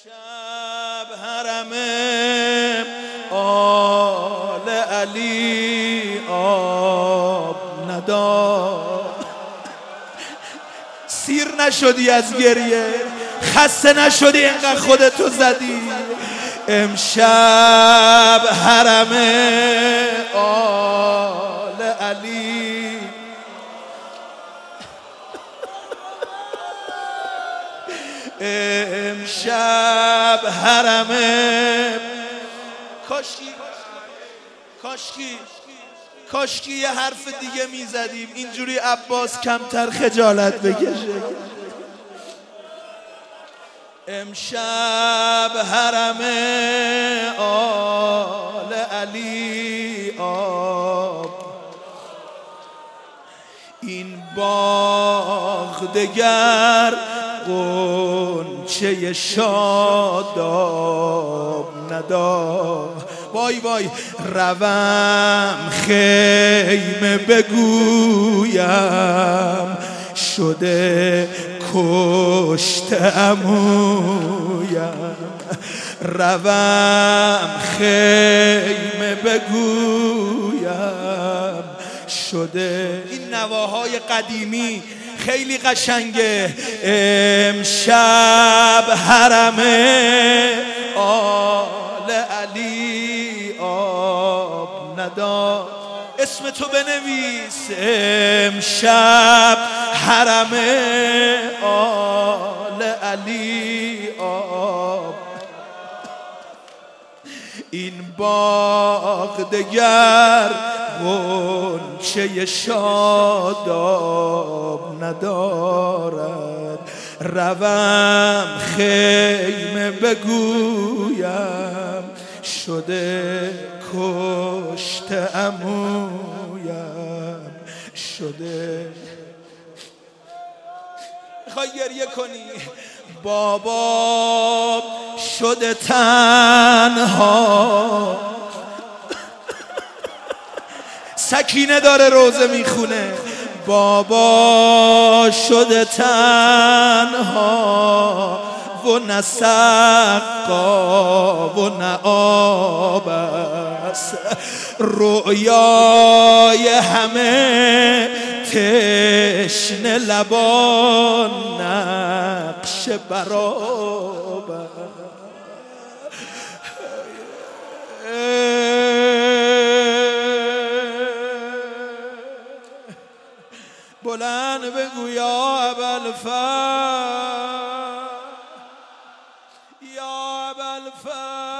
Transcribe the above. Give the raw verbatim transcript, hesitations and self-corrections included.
امشب حرم آل علی آب نداد. سیر نشدی از گریه، خسته نشدی اینقدر خودتو زدی. امشب حرم آل علی امشب حرم کاشکی کاشکی کاشکی یه حرف دیگه میزدیم اینجوری عباس کمتر خجالت بکشه. امشب حرم آل علی آب، این باغ دگر غنچه شاداب نداد. وای وای روم خیمه بگویم شده کشت عمویم. روم خیمه بگویم شده. این نواهای قدیمی خیلی قشنگه. امشب حرم آل علی آب نداد. اسم تو بنویس. امشب حرم آل علی آب، این باغ دگر غنچه شاداب ندارد. روم خیمه بگویم شده کشت عمویم شده. میخوای گریه کنی؟ بابا شده تنها. سکینه داره روزه میخونه. بابا شده تنها و نه سقا و نه آب است. رؤیای همه تشنه لبان نقش براب است. بلند بگو یا ابوالفضل یا ابوالفضل.